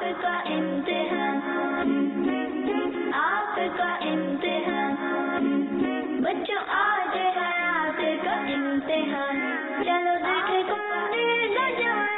आपका इम्तिहान, आपका इम्तिहान, बच्चों आज है आपका इम्तिहान, चलो देखे कौन है नौजवान।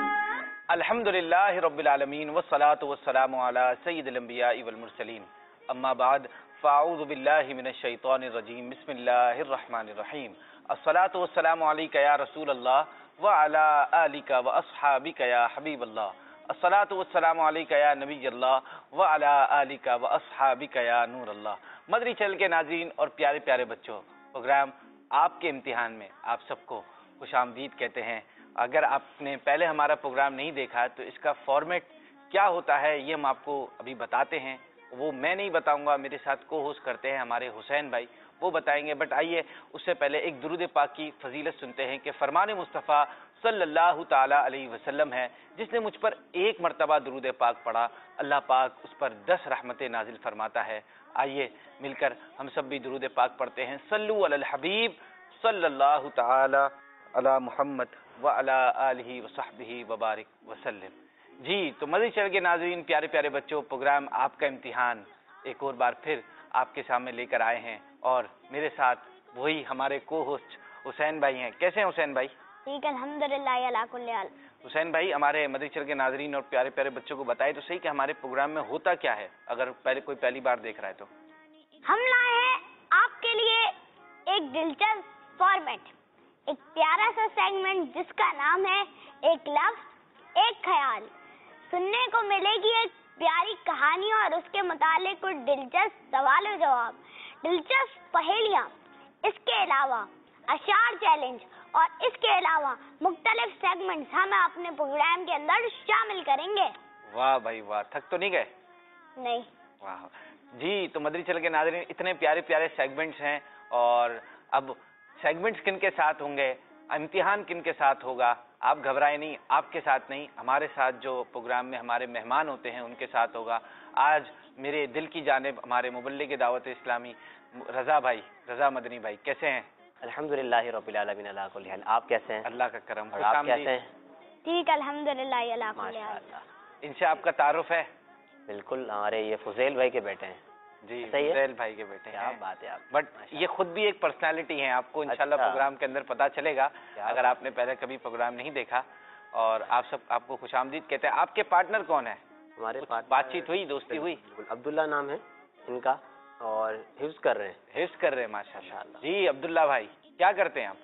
अल्हम्दुलिल्लाहि रब्बिल आलमीन वस्सलातु वस्सलामु अला सय्यिदिल अंबियाइ वल मुरसलीन, अम्मा बाद फ़अऊज़ु बिल्लाहि मिनश शैतानिर रजीम, बिस्मिल्लाहिर रहमानिर रहीम, अस्सलातु वस्सलामु अलैका या रसूल अल्लाह व अला आलिका व अस्हाबिका या हबीब अल्लाह, अस्सलातु वस्सलामु अलैका या नबी अल्लाह व अला आलिका व अस्हाबिका या नूर अल्लाह। मदनी चैनल के नाज़रीन और प्यारे प्यारे बच्चों, प्रोग्राम आपके इम्तिहान में आप सबको खुशामदीद कहते हैं। अगर आपने पहले हमारा प्रोग्राम नहीं देखा तो इसका फॉर्मेट क्या होता है ये हम आपको अभी बताते हैं। वो मैं नहीं बताऊंगा, मेरे साथ को होस्ट करते हैं हमारे हुसैन भाई, वो बताएंगे। बट आइए उससे पहले एक दुरूद पाक की फजीलत सुनते हैं कि फरमान मुस्तफ़ा सल्लल्लाहु ताला अलैहि वसल्लम है, जिसने मुझ पर एक मरतबा दुरूद पाक पढ़ा अल्लाह पाक उस पर 10 रहमतें नाजिल फरमाता है। आइए मिलकर हम सब भी दुरूद पाक पढ़ते हैं। सल्लु अलल हबीब सल्लल्लाहु ताला अला मुहम्मद व अला आलिहि व सहबिहि व बारिक वसल्लम। जी तो मदनी चैनल के नाज़रीन, प्यारे प्यारे बच्चों, प्रोग्राम आपका इम्तिहान एक और बार फिर आपके सामने लेकर आए हैं और मेरे साथ वही हमारे को होस्ट हुसैन भाई हैं। कैसे हैं हुसैन भाई? ठीक है, अल्हम्दुलिल्लाह अला कुल्ली हाल। हुसैन भाई, हमारे मदनी चैनल के नाज़रीन और प्यारे प्यारे बच्चों को बताए तो सही कि हमारे प्रोग्राम में होता क्या है, अगर कोई पहली बार देख रहा है तो। हम लाए हैं आपके लिए एक दिलचस्प फॉर्मेट, एक प्यारा सा सेगमेंट जिसका नाम है एक लफ्ज एक ख्याल। सुनने को मिलेगी एक प्यारी कहानी और उसके मुतालिक कुछ दिलचस्प सवाल जवाब, दिलचस्प पहेलियाँ, इसके अलावा अशार चैलेंज और इसके अलावा मुख्तलिफ सेगमेंट्स हम अपने प्रोग्राम के अंदर शामिल करेंगे। वाह भाई वाह, थक तो नहीं गए? नहीं। वाह जी, तो मदनी चैनल के नाज़रीन इतने प्यारे प्यारे सेगमेंट्स हैं और अब सेगमेंट्स किन के साथ होंगे, इम्तिहान किन के साथ होगा, आप घबराए नहीं, आपके साथ नहीं, हमारे साथ जो प्रोग्राम में हमारे मेहमान होते हैं उनके साथ होगा। आज मेरे दिल की जानिब हमारे मुबल्लिग दावत इस्लामी रज़ा भाई, रज़ा मदनी भाई, कैसे हैं? अल्हम्दुलिल्लाह रब्बिल आलमीन अला कुल्ली हाल। आप कैसे हैं? अल्लाह का करम। और आप कैसे हैं? ठीक, अल्हम्दुलिल्लाह अला कुल्ली हाल। माशाअल्लाह। इनसे आपका तारुफ है? बिल्कुल, हमारे ये फुज़ैल भाई के बेटे हैं। जी, सही है? फुज़ैल भाई के बेटे हैं। क्या बात है आप। बट ये खुद भी एक पर्सनालिटी है, आपको इंशाल्लाह अच्छा। प्रोग्राम के अंदर पता चलेगा अगर आपने पहले कभी प्रोग्राम नहीं देखा। और आप सब आपको खुशामदीद कहते हैं। आपके पार्टनर कौन है? हमारे बातचीत हुई, दोस्ती हुई? अब्दुल्ला नाम है इनका और हिफ्ज़ कर रहे हैं। हिफ्ज़ कर रहे हैं, माशाल्लाह। जी अब्दुल्ला भाई, क्या करते हैं आप?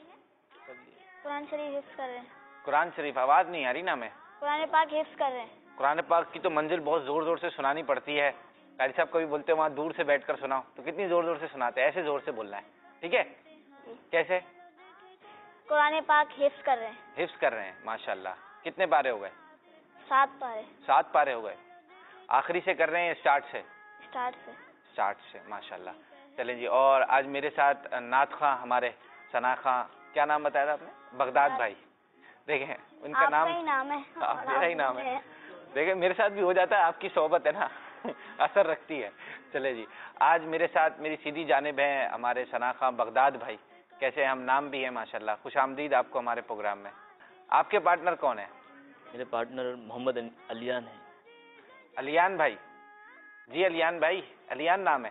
कुरान शरीफ हिफ्ज़ कर रहे हैं। कुरान शरीफ, आवाज़ नहीं आ रही ना? मैं कुरान पाक हिफ्ज़ कर रहे हैं। कुरान पाक की तो मंजिल बहुत ज़ोर ज़ोर से सुनानी पड़ती है। कारी साहब कभी बोलते हैं वहाँ दूर से बैठकर सुनाओ, तो कितनी ज़ोर ज़ोर से सुनाते हैं? ऐसे ज़ोर से बोलना है, ठीक है? कैसे? कुरान पाक हिफ्ज़ कर रहे हैं। हिफ्ज़ कर रहे हैं, माशाल्लाह। कितने पारे हो गए? 7 पारे। 7 पारे हो गए। आखिरी से कर रहे हैं, स्टार्ट से? स्टार्ट से, माशाल्लाह। चलें जी, और आज मेरे साथ नात खां, हमारे सना खां, क्या नाम बताया था आपने? बगदाद भाई। देखें उनका नाम ही नाम है। मेरा ही नाम है। देखें मेरे साथ भी हो जाता है, आपकी सोहबत है ना असर रखती है। चले जी, आज मेरे साथ मेरी सीधी जानिब है हमारे सना खां बगदाद भाई। कैसे? हम नाम भी है माशाल्लाह। खुश आमदीद आपको हमारे प्रोग्राम में। आपके पार्टनर कौन है? मेरे पार्टनर मोहम्मद अलियान है। अलियान भाई? जी अलियान भाई, अलियान नाम है?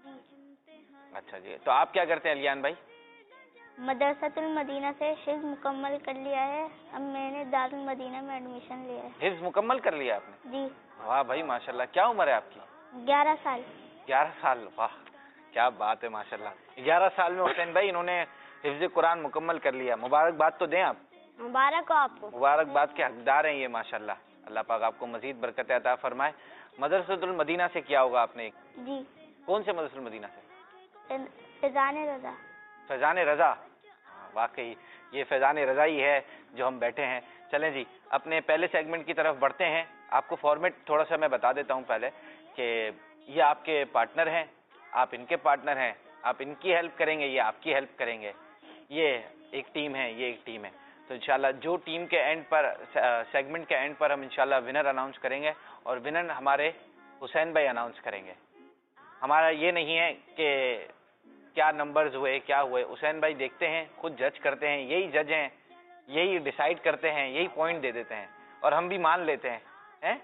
अच्छा जी, तो आप क्या करते हैं अलियान भाई? मदरसतुल मदीना से हिफ्ज़ मुकम्मल कर लिया है, अब मैंने दारुल मदीना में एडमिशन लिया है। हिफ्ज़ मुकम्मल कर लिया आपने? जी। वाह भाई माशाल्लाह। क्या उम्र है आपकी? 11 साल। 11 साल, वाह क्या बात है माशाल्लाह। 11 साल में हुसैन भाई इन्होंने हिफ्ज़ कुरान मुकम्मल कर लिया। मुबारकबाद तो दें आप। मुबारक हो आपको। मुबारकबाद के हकदार हैं ये माशाल्लाह। अल्लाह पाक आपको मजीद बरकत अता फरमाए। मदरसतुल मदीना से किया होगा आपने? जी। कौन से मदरसतुल मदीना से? फैज़ान रज़ा। फैज़ान रज़ा, वाकई ये फैज़ान रज़ा ही है जो हम बैठे हैं। चलें जी, अपने पहले सेगमेंट की तरफ बढ़ते हैं। आपको फॉर्मेट थोड़ा सा मैं बता देता हूँ पहले कि ये आपके पार्टनर हैं, आप इनके पार्टनर हैं, आप इनकी हेल्प करेंगे, ये आपकी हेल्प करेंगे। ये एक टीम है, ये एक टीम है। तो इंशाल्लाह जो टीम के एंड पर, सेगमेंट के एंड पर हम इंशाल्लाह विनर अनाउंस करेंगे और विनर हमारे हुसैन भाई अनाउंस करेंगे। हमारा ये नहीं है कि क्या नंबर्स हुए, क्या हुए, हुसैन भाई देखते हैं, खुद जज करते हैं, यही जज हैं, यही डिसाइड करते हैं, यही पॉइंट दे देते हैं और हम भी मान लेते हैं, हैं?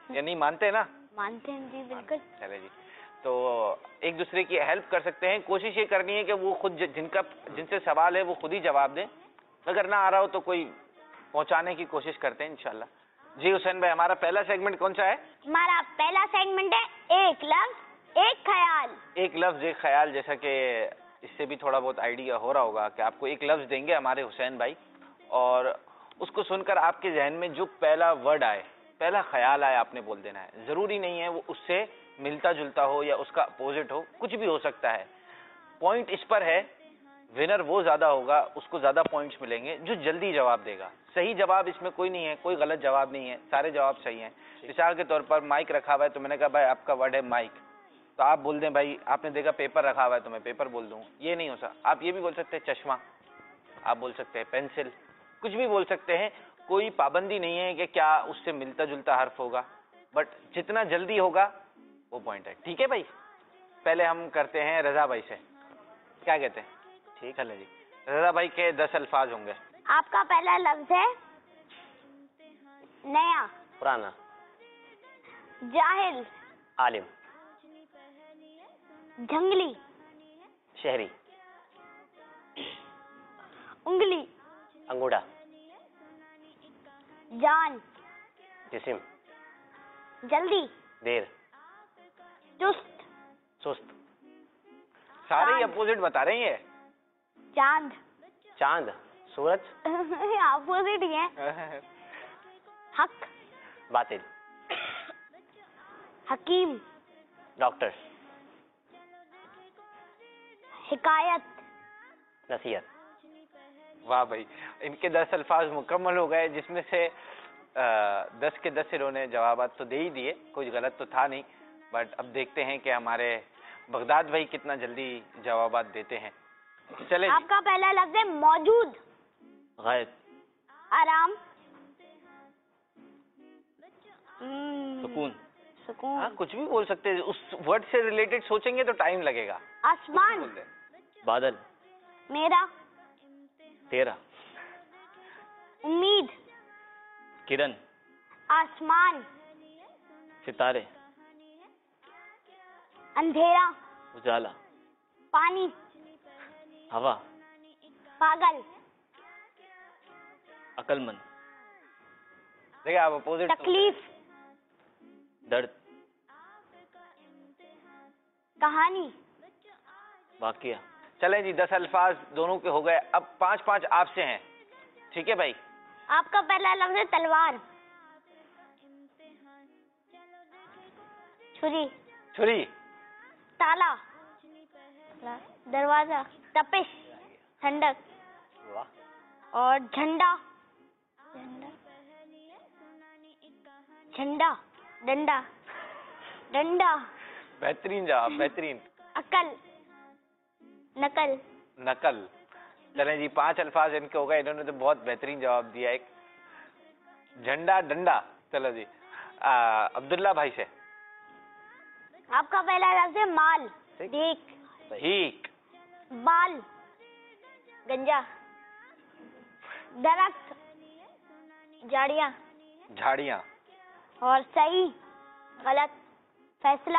या नहीं मानते ना? मानते हैं जी, बिल्कुल। चले जी, तो एक दूसरे की हेल्प कर सकते हैं। कोशिश ये करनी है कि वो खुद जिनसे सवाल है वो खुद ही जवाब दें। अगर ना आ रहा हो तो कोई पहुंचाने की कोशिश करते हैं इंशाल्लाह। जी हुसैन भाई, हमारा पहला सेगमेंट कौन सा है? हमारा पहला सेगमेंट है एक लफ्ज एक ख्याल। एक लफ्ज एक ख्याल। जैसा कि इससे भी थोड़ा बहुत आइडिया हो रहा होगा कि आपको एक लफ्ज देंगे हमारे हुसैन भाई, और उसको सुनकर आपके जहन में जो पहला वर्ड आए, पहला ख्याल आए, आपने बोल देना है। जरूरी नहीं है वो उससे मिलता जुलता हो या उसका अपोजिट हो, कुछ भी हो सकता है। पॉइंट इस पर है, विनर वो ज्यादा होगा, उसको ज्यादा पॉइंट्स मिलेंगे जो जल्दी जवाब देगा। सही जवाब इसमें कोई नहीं है, कोई गलत जवाब नहीं है, सारे जवाब सही हैं। मिसाल के तौर पर माइक रखा हुआ है तो मैंने कहा भाई आपका वर्ड है माइक, तो आप बोल दें भाई, आपने देखा पेपर रखा हुआ है तो मैं पेपर बोल दूं, ये नहीं हो सकता। आप ये भी बोल सकते हैं चश्मा, आप बोल सकते हैं पेंसिल, कुछ भी बोल सकते हैं। कोई पाबंदी नहीं है कि क्या उससे मिलता जुलता हर्फ होगा, बट जितना जल्दी होगा वो पॉइंट है। ठीक है भाई, पहले हम करते हैं रजा भाई से, क्या कहते हैं? ठीक है जी, रजा भाई के 10 अल्फाज होंगे। आपका पहला लफ्ज है नया, पुराना, जाहिल, आलिम, जंगली, शहरी, उंगली, अंगूठा, जान, जिस्म, जल्दी, देर, चुस्त, सुस्त, सारे ही चांद। अपोजिट बता रहे हैं। चांद, चांद, सूरज, अपोजिट ही है। हक, बातिल, हकीम, डॉक्टर, हिकायत, नसीहत। वाह भाई, इनके 10 अल्फाज मुकम्मल हो गए, जिसमें से 10 के 10 इन्होंने जवाब तो दे ही दिए, कुछ गलत तो था नहीं। बट अब देखते हैं कि हमारे बगदाद भाई कितना जल्दी जवाब देते हैं। चले जी। आपका पहला लफ्ज है मौजूद, गायब, आराम, सुकून, सुकून, हाँ, कुछ भी बोल सकते हैं, उस वर्ड से रिलेटेड सोचेंगे तो टाइम लगेगा। आसमान, बोल दें। बादल, मेरा, तेरा, उम्मीद, किरण, आसमान, सितारे, अंधेरा, उजाला, पानी, हवा, पागल, अक्लमंद, देखिए आप अपोजिट तकलीफ, दर्द, कहानी, वाकया। चलें जी, 10 अल्फाज दोनों के हो गए। अब 5-5 आपसे हैं, ठीक है भाई? आपका पहला लफ्ज है तलवार, छुरी, छुरी, ताला, दरवाजा, तपिश, ठंडक, वाह, और झंडा, झंडा, डंडा, डंडा, बेहतरीन जवाब, बेहतरीन। अकल, नकल, नकल। चलें जी, 5 अल्फाज इनके हो गए, इन्होंने तो बहुत बेहतरीन जवाब दिया। एक झंडा, डंडा। चलो जी, अब्दुल्ला भाई से। आपका पहला लफ्ज है माल, ठीक। देख, ठीक, बाल, गंजा, दरख्त, झाड़ियाँ, झाड़ियाँ, और सही, गलत, फैसला,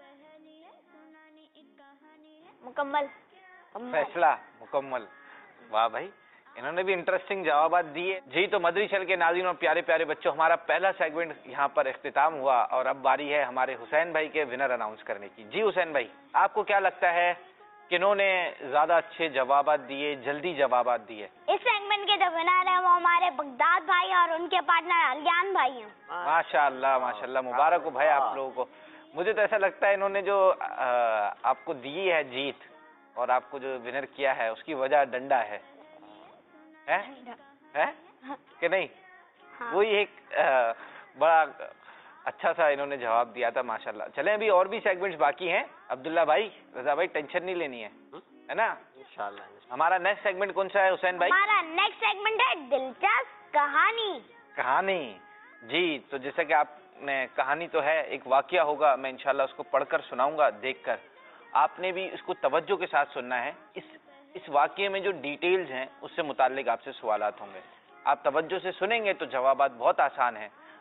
मुकम्मल, फैसला, मुकम्मल। वाह भाई, इन्होंने भी इंटरेस्टिंग जवाब दिए जी। तो मदरी चल के नाज़रीन और प्यारे प्यारे बच्चों, हमारा पहला सेगमेंट यहाँ पर इख्तिताम हुआ, और अब बारी है हमारे हुसैन भाई के विनर अनाउंस करने की। जी हुसैन भाई, आपको क्या लगता है किन्होंने ज्यादा अच्छे जवाब दिए, जल्दी जवाब दिए? इस सेगमेंट के जो विनर है वो हमारे बगदाद भाई और उनके पार्टनर अलियान भाई हैं। माशाअल्लाह, माशाअल्लाह, मुबारक हो भाई आप लोगों को। मुझे तो ऐसा लगता है इन्होंने जो आपको दी है जीत और आपको जो विनर किया है उसकी वजह डंडा है कि नहीं? हाँ। वही एक बड़ा अच्छा सा इन्होंने जवाब दिया था, माशाल्लाह। चलें, अभी और भी सेगमेंट्स बाकी हैं। अब्दुल्ला भाई, रजा भाई, टेंशन नहीं लेनी है ना? इंशाल्लाह। हमारा नेक्स्ट सेगमेंट कौन सा है हुसैन भाई? हमारा नेक्स्ट सेगमेंट है दिलचस्प कहानी। कहानी। जी, तो जैसा कि आपने कहानी तो है, एक वाकया होगा, मैं इंशाल्लाह उसको पढ़कर सुनाऊंगा, देखकर आपने भी इसको तवज्जो के साथ सुनना है। इस वाकये में जो डिटेल्स हैं उससे मुताल्लिक आपसे सवालात होंगे। आप तवज्जो से सुनेंगे तो जवाबात बहुत आसान है,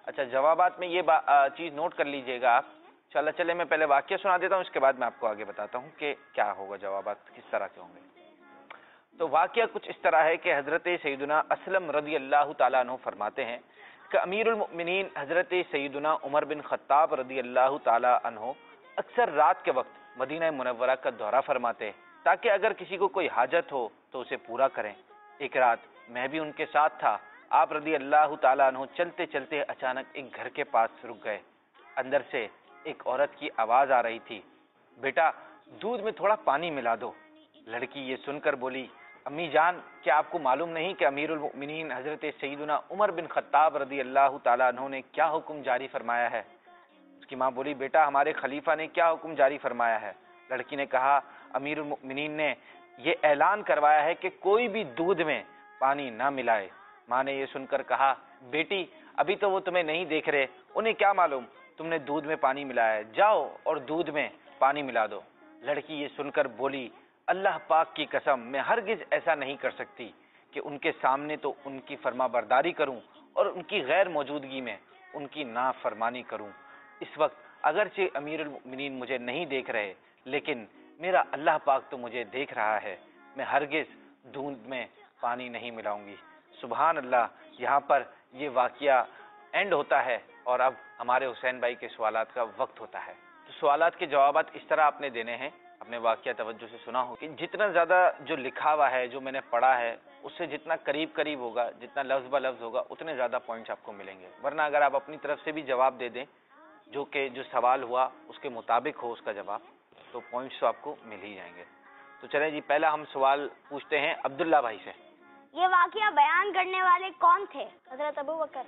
اچھا جوابات میں یہ چیز نوٹ کر لیجئے گا آپ انشاءاللہ. چلے میں پہلے واقعہ سنا دیتا ہوں, اس کے بعد میں آپ کو آگے بتاتا ہوں کہ کیا ہوگا, جوابات کس طرح کے ہوں گے. تو واقعہ کچھ اس طرح ہے کہ حضرت سیدنا اسلم رضی اللہ تعالیٰ عنہ فرماتے ہیں کہ امیر المؤمنین حضرت سیدنا عمر بن خطاب رضی اللہ تعالیٰ عنہ اکثر رات کے وقت مدینہ منورہ کا دورہ فرماتے تاکہ اگر کسی کو کوئی حاجت ہو تو اسے پورا کریں. ایک رات میں بھی ان کے ساتھ تھا. آپ رضی اللہ تعالیٰ عنہ چلتے چلتے اچانک ایک گھر کے پاس رک گئے. اندر سے ایک عورت کی آواز آ رہی تھی, بیٹا دودھ میں تھوڑا پانی ملا دو. لڑکی یہ سن کر بولی, امی جان کیا آپ کو معلوم نہیں کہ امیر المؤمنین حضرت سیدنا عمر بن خطاب رضی اللہ تعالیٰ عنہ نے کیا حکم جاری فرمایا ہے؟ اس کی ماں بولی, بیٹا ہمارے خلیفہ نے کیا حکم جاری فرمایا ہے؟ لڑکی نے کہا, امیر المؤمنین نے یہ اعلان کروایا ہے کہ کوئی بھی دودھ میں پانی نہ ملائے. ماں نے یہ سن کر کہا, بیٹی ابھی تو وہ تمہیں نہیں دیکھ رہے, انہیں کیا معلوم تم نے دودھ میں پانی ملایا ہے, جاؤ اور دودھ میں پانی ملا دو. لڑکی یہ سن کر بولی, اللہ پاک کی قسم میں ہرگز ایسا نہیں کر سکتی کہ ان کے سامنے تو ان کی فرما برداری کروں اور ان کی غیر موجودگی میں ان کی نافرمانی کروں. اس وقت اگرچہ امیر المؤمنین مجھے نہیں دیکھ رہے لیکن میرا اللہ پاک تو مجھے دیکھ رہا ہے, میں ہرگز دودھ میں پانی نہیں ملاؤں گی. سبحان اللہ. یہاں پر یہ واقعہ اینڈ ہوتا ہے اور اب ہمارے حسین بھائی کے سوالات کا وقت ہوتا ہے. تو سوالات کے جوابات اس طرح آپ نے دینے ہیں, اپنے واقعہ توجہ سے سنا ہو کہ جتنا زیادہ جو لکھا ہوا ہے, جو میں نے پڑھا ہے, اس سے جتنا قریب ہوگا, جتنا لفظ بہ لفظ ہوگا, اتنے زیادہ پوائنٹس آپ کو ملیں گے. ورنہ اگر آپ اپنی طرف سے بھی جواب دے دیں جو سوال ہوا اس کے مطابق ہو اس کا جواب, تو پوائنٹس تو آپ کو مل ہی جائیں گے. تو چلیں جی, پہلا ہم سوال پوچھتے ہیں عبداللہ بھائی سے. یہ واقعہ بیان کرنے والے کون تھے؟ حضرت ابو بکر.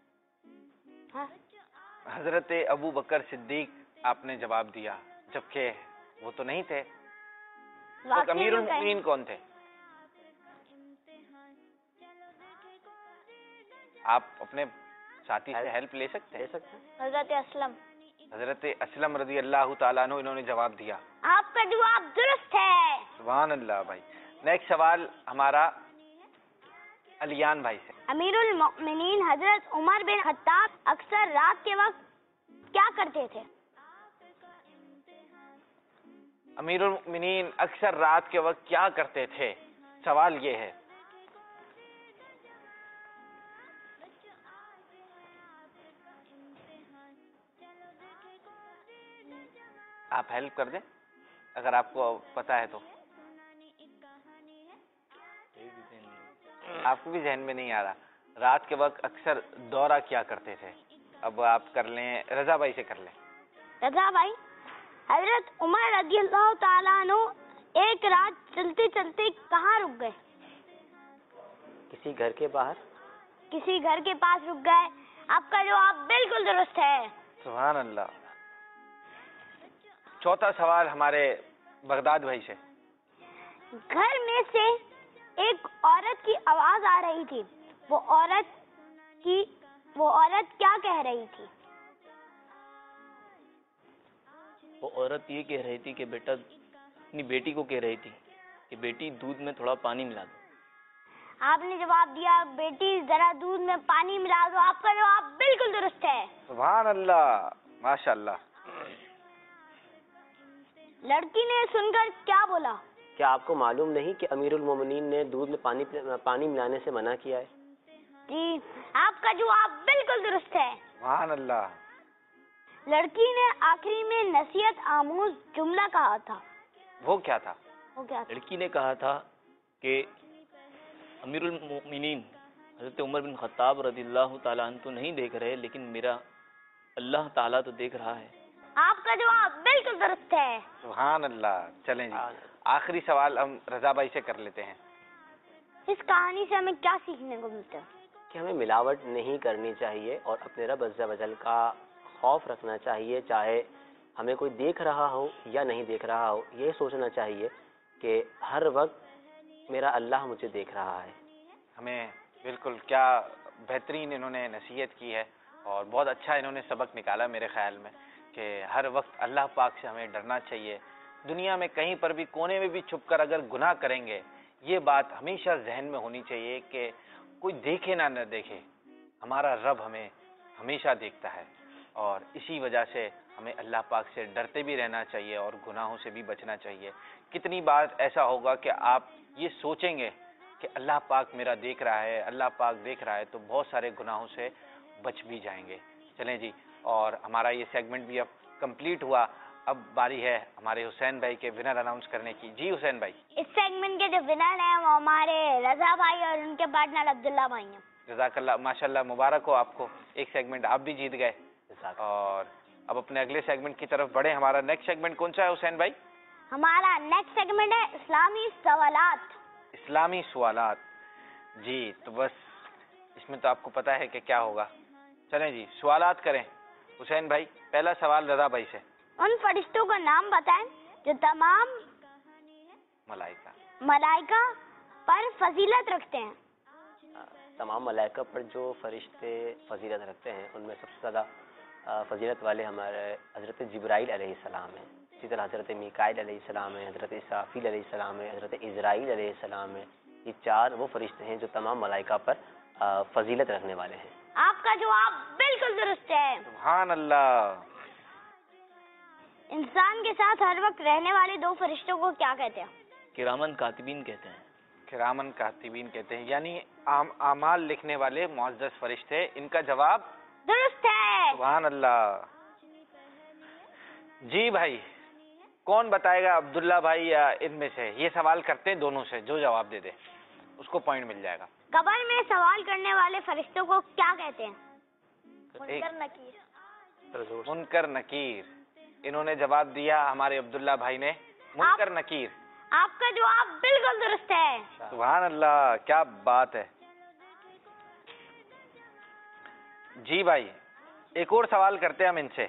ہاں حضرت ابو بکر صدیق آپ نے جواب دیا, جبکہ وہ تو نہیں تھے. تو امیر المؤمنین کون تھے؟ آپ اپنے ساتھی سے ہیلپ لے سکتے ہیں. حضرت اسلم. حضرت اسلم رضی اللہ تعالیٰ عنہ انہوں نے جواب دیا. آپ کا جواب درست ہے. سبحان اللہ بھائی. نیکسٹ سوال ہمارا علیان بھائی سے. امیر المؤمنین حضرت عمر بن خطاب اکثر رات کے وقت کیا کرتے تھے؟ امیر المؤمنین اکثر رات کے وقت کیا کرتے تھے؟ سوال یہ ہے. آپ ہیلپ کر دیں اگر آپ کو پتا ہے تو. آپ کو بھی ذہن میں نہیں آ رہا. رات کے وقت اکثر دورہ کیا کرتے تھے. اب آپ کر لیں, رضا بھائی سے کر لیں. رضا بھائی, حضرت عمر رضی اللہ تعالیٰ عنہ ایک رات چلتے چلتے کہاں رک گئے؟ کسی گھر کے باہر. کسی گھر کے پاس رک گئے. آپ کا جواب بالکل درست ہے. سبحان اللہ. چوتھا سوال ہمارے بغداد بھائی سے. گھر میں سے ایک عورت کی آواز آ رہی تھی. وہ عورت کیا کہہ رہی تھی؟ وہ عورت یہ کہہ رہی تھی کہ بیٹا, اپنی بیٹی کو کہہ رہی تھی کہ بیٹی دودھ میں تھوڑا پانی ملا دو. آپ نے جواب دیا, بیٹی ذرا دودھ میں پانی ملا دو. آپ کا جواب بالکل درست ہے. سبحان اللہ, ماشاء اللہ. لڑکی نے سن کر کیا بولا؟ کیا آپ کو معلوم نہیں کہ امیر المومنین نے دودھ میں پانی ملانے سے منع کیا ہے؟ جی, آپ کا جواب بالکل درست ہے. سبحان اللہ. لڑکی نے آخری میں نصیحت آموز جملہ کہا تھا. وہ کیا تھا؟ لڑکی نے کہا تھا کہ امیر المؤمنین حضرت عمر بن خطاب رضی اللہ تعالیٰ عنہ تو نہیں دیکھ رہے لیکن میرا اللہ تعالیٰ تو دیکھ رہا ہے. آپ کا جواب بالکل درست ہے. سبحان اللہ. چلیں جی, آخری سوال ہم رضا بھائی سے کر لیتے ہیں. اس کہانی سے ہمیں کیا سیکھنے کو ملتا ہے؟ کہ ہمیں ملاوٹ نہیں کرنی چاہیے اور اپنے رب عز و جل کا خوف رکھنا چاہیے, چاہے ہمیں کوئی دیکھ رہا ہو یا نہیں دیکھ رہا ہو. یہ سوچنا چاہیے کہ ہر وقت میرا اللہ مجھے دیکھ رہا ہے. ہمیں بالکل کیا بہترین انہوں نے نصیحت کی ہے اور بہت اچھا انہوں نے سبق نکالا میرے خیال میں کہ ہر وقت اللہ پاک سے ہمیں ڈرنا چاہیے. دنیا میں کہیں پر بھی کونے میں بھی چھپ کر اگر گناہ کریں گے, یہ بات ہمیشہ ذہن میں ہونی چاہیے کہ کوئی دیکھے نہ دیکھے, ہمارا رب ہمیں ہمیشہ دیکھتا ہے، اور اسی وجہ سے ہمیں اللہ پاک سے ڈرتے بھی رہنا چاہیے اور گناہوں سے بھی بچنا چاہیے۔ کتنی بار ایسا ہوگا کہ آپ یہ سوچیں گے کہ اللہ پاک میرا دیکھ رہا ہے، اللہ پاک دیکھ رہا ہے، تو بہت سارے گناہوں سے بچ بھی جائیں گے۔ چلیں جی، اور ہمارا یہ سیگمنٹ بھی اب کمپلیٹ ہوا، اب باری ہے ہمارے حسین بھائی کے ونر اناؤنس کرنے کی۔ جی حسین بھائی۔ اس سیگمنٹ کے جو ونر ہیں وہ ہمارے رضا بھائی اور ان کے پارٹنر عبداللہ بھائی ہیں۔ جزاک اللہ، ماشاء اللہ، مبارک ہو آپ کو، ایک سیگمنٹ آپ بھی جیت گئے۔ اور اب اپنے اگلے سیگمنٹ کی طرف بڑھے۔ ہمارا نیکسٹ سیگمنٹ کون سا ہے حسین بھائی؟ ہمارا نیکسٹ سیگمنٹ ہے اسلامی سوالات۔ اسلامی سوالات۔ جی تو بس اس میں تو آپ کو پتہ ہے کہ کیا ہوگا۔ چلیں جی سوالات کریں۔ حسین بھائی پہلا سوال رضا بھائی سے۔ ان فرشتوں کا نام بتائیں جو تمام ملائکہ پر فضیلت رکھتے ہیں۔ تمام ملائکہ پر جو فرشتے فضیلت رکھتے ہیں ان میں سب سے زیادہ فضیلت والے ہمارے حضرت جبرائیل علیہ السلام ہیں، اسی طرح حضرت میکائیل علیہ السلام ہے، حضرت اسرافیل علیہ السلام ہے، حضرت اسرائیل علیہ السلام ہے۔ یہ چار وہ فرشتے ہیں جو تمام ملائکہ پر فضیلت رکھنے والے ہیں۔ آپ کا جواب بالکل درست ہے۔ سبحان اللہ۔ انسان کے ساتھ ہر وقت رہنے والے دو فرشتوں کو کیا کہتے ہیں؟ کرامن کاتبین کہتے ہیں۔ کرامن کاتبین کہتے ہیں، یعنی اعمال لکھنے والے معزز فرشتے۔ ان کا جواب درست ہے۔ سبحان اللہ۔ جی بھائی کون بتائے گا، عبداللہ بھائی یا ان میں سے؟ یہ سوال کرتے ہیں دونوں سے، جو جواب دے دے اس کو پوائنٹ مل جائے گا۔ قبر میں سوال کرنے والے فرشتوں کو کیا کہتے ہیں؟ منکر نکیر۔ انہوں نے جواب دیا ہمارے عبداللہ بھائی نے منکر نکیر۔ آپ کا جواب بالکل درست ہے۔ سبحان اللہ، کیا بات ہے۔ جی بھائی ایک اور سوال کرتے ہیں ہم ان سے،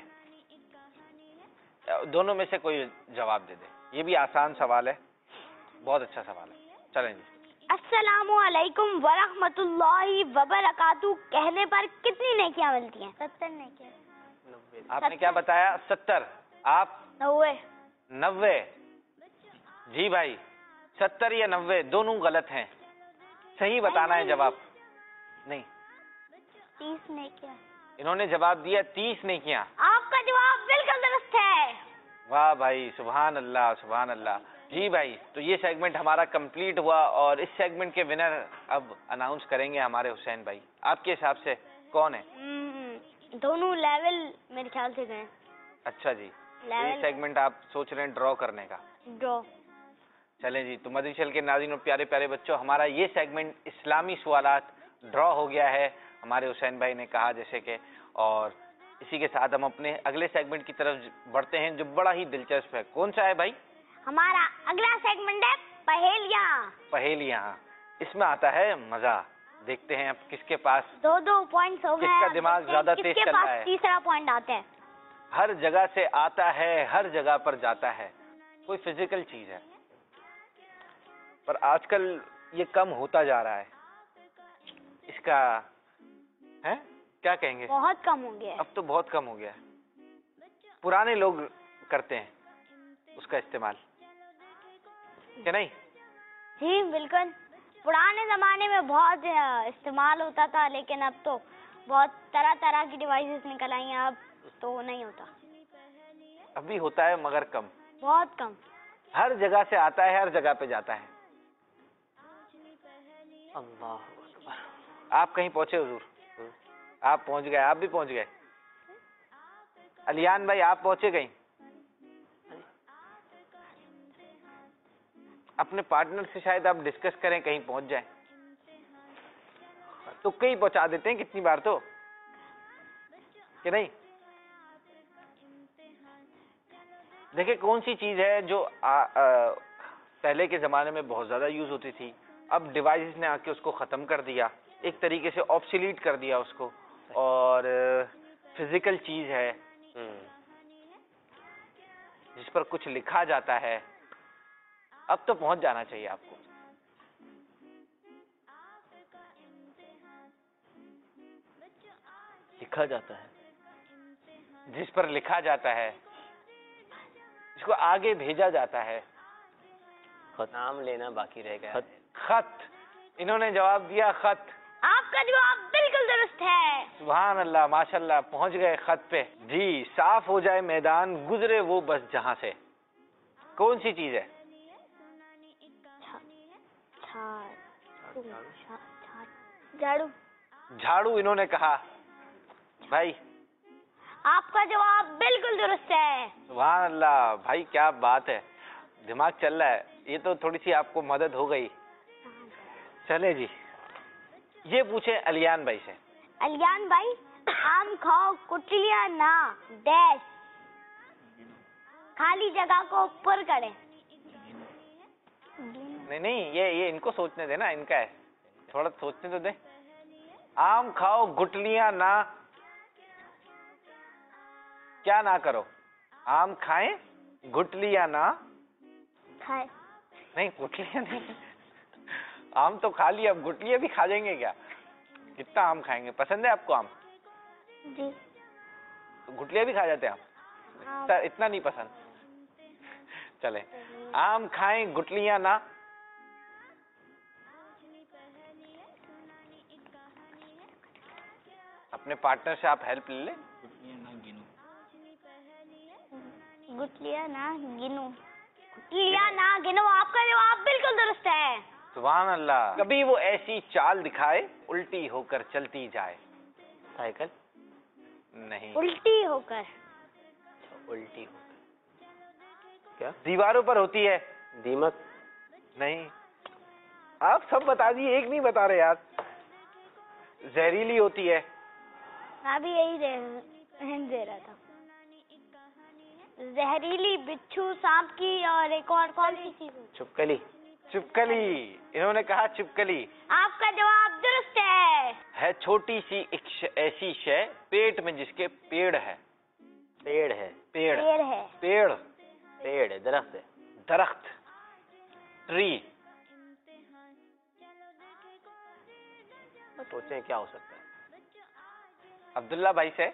دونوں میں سے کوئی جواب دے دے۔ یہ بھی آسان سوال ہے، بہت اچھا سوال ہے۔ چلیں جی۔ السلام علیکم ورحمۃ اللہ وبرکاتہ کہنے پر کتنی نیکیاں ملتی ہیں؟ 70 نیکیاں۔ آپ نے کیا بتایا؟ 70۔ آپ 90۔ 90۔ جی بھائی 70 یا 90 دونوں غلط ہیں، صحیح بتانا ہے جواب۔ نہیں 30 نیکیاں۔ انہوں نے جواب دیا 30 نیکیاں۔ آپ کا جواب بالکل درست ہے۔ واہ بھائی، سبحان اللہ سبحان اللہ۔ جی بھائی تو یہ سیگمنٹ ہمارا کمپلیٹ ہوا، اور اس سیگمنٹ کے ونر اب اناؤنس کریں گے ہمارے حسین بھائی۔ آپ کے حساب سے کون ہے؟ دونوں لیول میرے خیال سے گئے۔ اچھا جی، یہ سیگمنٹ آپ سوچ رہے ہیں ڈرا کرنے کا؟ ڈرا۔ چلیں جی تو مدنی چینل کے ناظرین اور پیارے پیارے بچوں، ہمارا یہ سیگمنٹ اسلامی سوالات ڈرا ہو گیا ہے، ہمارے حسین بھائی نے کہا جیسے کہ، اور اسی کے ساتھ ہم اپنے اگلے سیگمنٹ کی طرف بڑھتے ہیں جو بڑا ہی دلچسپ ہے۔ کون سا ہے بھائی؟ ہمارا اگلا سیگمنٹ ہے پہیلیاں۔ پہیلیاں۔ اس میں آتا ہے مزہ، دیکھتے ہیں اب کس کے پاس 2 پوائنٹس ہو گئے، کس کا دماغ زیادہ تیز چل رہا ہے۔ تیسرا پوائنٹ آتا ہے۔ ہر جگہ سے آتا ہے، ہر جگہ پر جاتا ہے، کوئی فزیکل چیز ہے، پر آج کل یہ کم ہوتا جا رہا ہے۔ اس کا ہے کیا کہیں گے؟ بہت کم ہو گیا ہے۔ اب تو بہت کم ہو گیا ہے، پرانے لوگ کرتے ہیں اس کا استعمال، کہ نہیں؟ جی بالکل، پرانے زمانے میں بہت استعمال ہوتا تھا، لیکن اب تو بہت طرح طرح کی ڈیوائسز نکل آئی ہیں، اب تو نہیں ہوتا۔ ابھی ہوتا ہے مگر کم، بہت کم۔ ہر جگہ سے آتا ہے، ہر جگہ پہ جاتا ہے۔ اللہ اکبر۔ آپ کہیں پہنچے حضور؟ آپ پہنچ گئے، آپ بھی پہنچ گئے۔ علیان بھائی آپ پہنچے کہیں؟ اپنے پارٹنر سے شاید آپ ڈسکس کریں، کہیں پہنچ جائیں، تو کہیں پہنچا دیتے ہیں کتنی بار تو، کہ نہیں؟ دیکھیں کون سی چیز ہے جو پہلے کے زمانے میں بہت زیادہ یوز ہوتی تھی، اب ڈیوائسز نے آ کے اس کو ختم کر دیا، ایک طریقے سے آبسلیٹ کر دیا اس کو، اور فزیکل چیز ہے جس پر کچھ لکھا جاتا ہے، اب تو پہنچ جانا چاہیے آپ کو۔ لکھا جاتا ہے، جس پر لکھا جاتا ہے، جس کو آگے بھیجا جاتا ہے۔ نام لینا باقی رہ گیا ہے۔ خط۔ انہوں نے جواب دیا خط۔ آپ کا جواب بالکل درست ہے۔ سبحان اللہ، ماشاءاللہ، پہنچ گئے خط پہ. جی، صاف ہو جائے میدان، گزرے وہ بس جہاں سے. کون سی چیز ہے؟ جھاڑو. جھاڑو انہوں نے کہا. بھائی آپ کا جواب بالکل درست ہے. سبحان اللہ، بھائی کیا بات ہے، دماغ چل رہا ہے. یہ تو تھوڑی سی آپ کو مدد ہو گئی. چلے جی، یہ پوچھیں علیان بھائی سے. علیان بھائی، آم کھاؤ کٹلیاں نہ ڈیش، خالی جگہ کو پر کریں. نہیں، یہ ان کو سوچنے دیں نا، ان کا ہے، تھوڑا سوچنے تو دیں. آم کھاؤ گٹلیاں نہ، کیا نہ کرو؟ آم کھائیں گٹلیاں نہ کھائے. نہیں، گٹلیاں نہیں، آم تو کھا لیا، اب گٹلیاں بھی کھا جائیں گے کیا؟ کتنا آم کھائیں گے؟ پسند ہے آپ کو آم؟ جی. تو گٹلیاں بھی کھا جاتے ہیں آپ؟ اتنا نہیں پسند. چلیں، آم کھائیں گٹلیاں نہ. اپنے پارٹنر سے آپ ہیلپ لے لیں. گٹلیاں نہ گنو. گٹلیاں نہ گنو. آپ کا جواب بالکل درست ہے. سبحان اللہ. کبھی وہ ایسی چال دکھائے الٹی ہو کر چلتی جائے. سائیکل. نہیں. الٹی ہو کر. الٹی ہو کر کیا؟ دیواروں پر ہوتی ہے. دیمک. نہیں. آپ سب بتا دیے، ایک نہیں بتا رہے یار. زہریلی ہوتی ہے. میں بھی یہی دے رہا تھا. زہریلی، بچھو، سانپ کی، اور ایک اور کون سی چیز؟ چھپکلی. چپکلی. انہوں نے کہا چپکلی. آپ کا جواب درست ہے. چھوٹی سی ایک ایسی شے پیٹ میں جس کے پیڑ ہے. پیڑ ہے. پیڑ پیر ہے. پیڑ. پیڑ ہے، درخت ہے. درخت. ٹری. سوچیں کیا ہو سکتا ہے. عبداللہ بھائی سے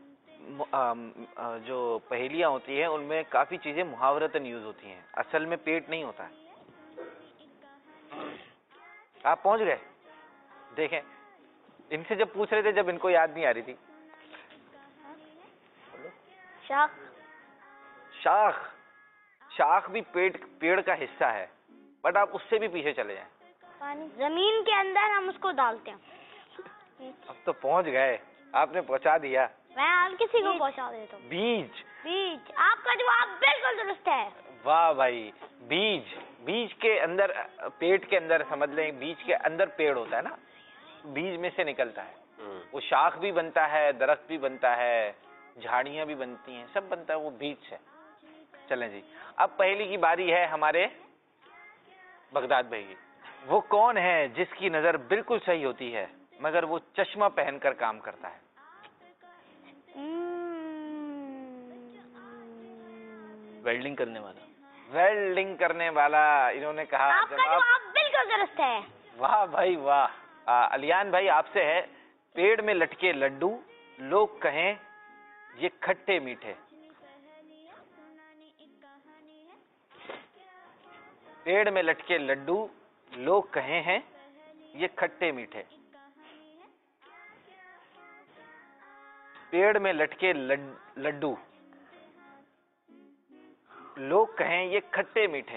جو پہیلیاں ہوتی ہیں ان میں کافی چیزیں محاورتاً یوز ہوتی ہیں، اصل میں پیٹ نہیں ہوتا ہے. آپ پہنچ گئے؟ دیکھیں ان سے جب پوچھ رہے تھے، جب ان کو یاد نہیں آ رہی تھی. شاخ. شاخ. شاخ بھی پیڑ کا حصہ ہے، بٹ آپ اس سے بھی پیچھے چلے جائیں. پانی. زمین کے اندر ہم اس کو ڈالتے ہیں. اب تو پہنچ گئے، آپ نے پہنچا دیا. میں اور کسی کو پہنچا دیتا ہوں. بیج. بیج. آپ کا جواب بالکل درست ہے. واہ بھائی. بیج. بیج کے اندر، پیٹ کے اندر سمجھ لیں، بیج کے اندر پیڑ ہوتا ہے نا، بیج میں سے نکلتا ہے. وہ شاخ بھی بنتا ہے، درخت بھی بنتا ہے، جھاڑیاں بھی بنتی ہیں، سب بنتا ہے وہ بیج سے. چلیں جی، اب پہلی کی باری ہے ہمارے بغداد بھائی کی. وہ کون ہے جس کی نظر بالکل صحیح ہوتی ہے مگر وہ چشمہ پہن کر کام کرتا ہے؟ ویلڈنگ کرنے والا. ویلڈنگ کرنے والا. انہوں نے کہا آپ کا جواب بالکل درست ہے. واہ بھائی واہ. علیان بھائی آپ سے ہے، پیڑ میں لٹکے لڈو، لوگ کہیں یہ کھٹے میٹھے. پیڑ میں لٹکے لڈو، لوگ کہیں ہیں یہ کھٹے میٹھے. پیڑ میں لٹکے لڈو، لوگ کہیں یہ کھٹے میٹھے.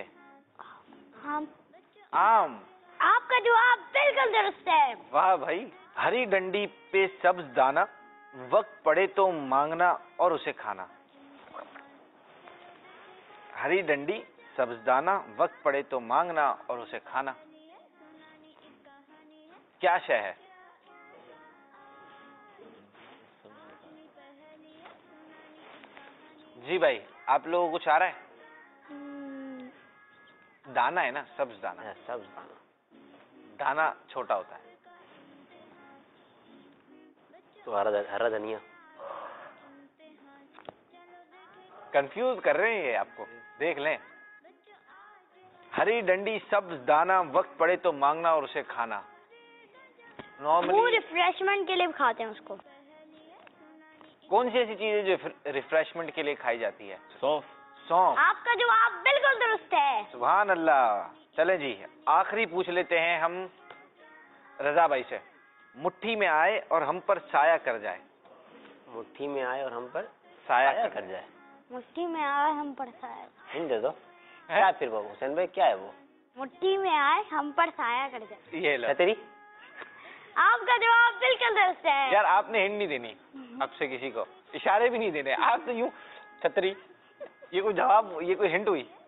آم. آپ کا جواب بالکل درست ہے. واہ بھائی. ہری ڈنڈی پہ سبز دانا، وقت پڑے تو مانگنا اور اسے کھانا. ہری ڈنڈی سبز دانا، وقت پڑے تو مانگنا اور اسے کھانا. کیا شے ہے؟ جی بھائی آپ لوگوں کو کچھ آ رہا ہے؟ دانا ہے نا، سبز دانا. سبز دانا. دانا چھوٹا ہوتا ہے. تو ہرا دھنیا. کنفیوز کر رہے ہیں یہ آپ کو، دیکھ لیں. ہری ڈنڈی سبز دانا، وقت پڑے تو مانگنا اور اسے کھانا. وہ نارملی ریفریشمنٹ کے لیے کھاتے ہیں اس کو. کون سی ایسی چیز ہے جو ریفریشمنٹ کے لیے کھائی جاتی ہے؟ سونف. سونف. آپ کا جواب بالکل درست ہے. سبحان اللہ. چلیں جی، آخری پوچھ لیتے ہیں ہم رضا بھائی سے. मुट्ठी में आए और हम पर साया कर जाए। मुट्ठी में आए और हम पर साया साया कर जाए। मुट्ठी में आए हम पर साया, हिंद दे दो क्या फिर वो हुसैन भाई क्या है वो? मुट्ठी में आए हम पर साया कर जाए। ये लो। छतरी? आपका जवाब बिल्कुल दुरुस्त है। यार आपने हिंट नहीं देनी आपसे, किसी को इशारे भी नहीं देने, आप तो यूं छतरी, ये कोई जवाब, ये कोई हिंट हुई?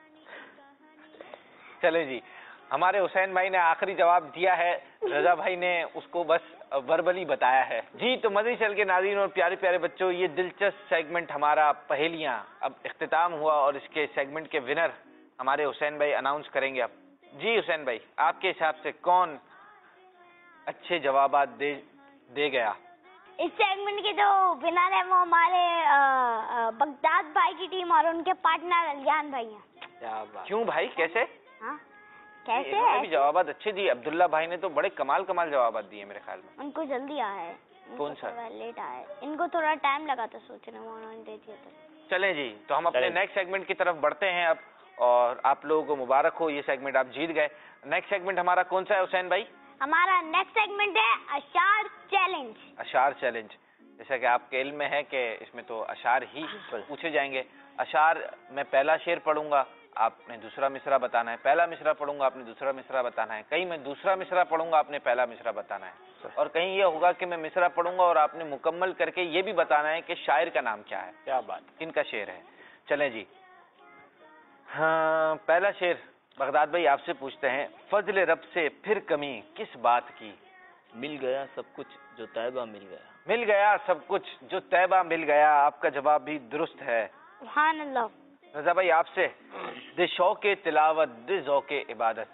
चले जी, हमारे हुसैन भाई ने आखिरी जवाब दिया है, रजा भाई ने उसको बस वर्बली बताया है। जी तो मदनी चैनल के नाज़रीन और प्यारे प्यारे बच्चों, ये दिलचस्प सेगमेंट हमारा पहेलियां अब इख्तिताम हुआ और इसके सेगमेंट के विनर हमारे हुसैन भाई अनाउंस करेंगे अब। जी हुसैन भाई, आपके हिसाब से कौन अच्छे जवाबात दे गया? इस सेगमेंट के जो विनर है वो हमारे बगदाद भाई की टीम और उनके पार्टनर अलियान भाई हैं। क्या बात। क्यों भाई, कैसे? हाँ कैसे इन्होंने है? भी जवाबात अच्छे दिए। अब्दुल्ला भाई ने तो बड़े कमाल जवाबात दिए मेरे ख्याल में। उनको जल्दी आया है। कौन सा? थोड़ा लेट आया है, इनको थोड़ा टाइम लगा था सोचने में, उन्होंने दे दिया था। चलें जी, तो हम अपने चलें। नेक्स्ट सेगमेंट की तरफ बढ़ते हैं अब, और आप लोगों को मुबारक हो, ये सेगमेंट आप जीत गए। नेक्स्ट सेगमेंट हमारा कौन सा है हुसैन भाई? हमारा नेक्स्ट सेगमेंट है अशार चैलेंज। अशार चैलेंज। जैसा कि आपके इल्म में है कि इसमें तो अशार ही पूछे जाएंगे। अशार में पहला शेर पढ़ूंगा, आपने दूसरा मिसरा बताना है। पहला मिसरा पढ़ूंगा, आपने दूसरा मिसरा बताना है। कहीं मैं दूसरा मिसरा पढ़ूंगा, आपने पहला मिसरा बताना है। और कहीं ये होगा कि मैं मिसरा पढ़ूंगा और आपने मुकम्मल करके ये भी बताना है कि शायर का नाम क्या है। क्या बात। किनका शेर है? चलें जी। हाँ, पहला शेर बगदाद भाई आपसे पूछते हैं, फजल रब से फिर कमी किस बात की? मिल गया सब कुछ जो तैबा मिल गया। मिल गया सब कुछ जो तैबा मिल गया। आपका जवाब भी दुरुस्त है। सुभान अल्लाह। रजा भाई आपसे, दे शौक़े तिलावत दे ज़ौक़े इबादत।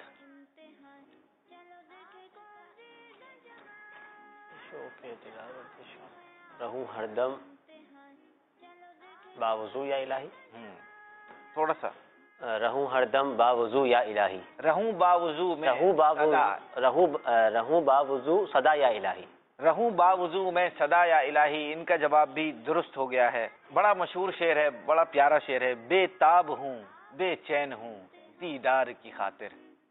रहूं हरदम बावजू या इलाही। थोड़ा सा। रहूं हरदम बावजू या इलाही। रहूं बावजू में रहूं बावजू सदा या इलाही। रहूं बावजू में सदा या इलाही। इनका जवाब भी दुरुस्त हो गया है। बड़ा मशहूर शेर है, बड़ा प्यारा शेर है। बेताब हूँ बेचैन हूँ दीदार की खातिर।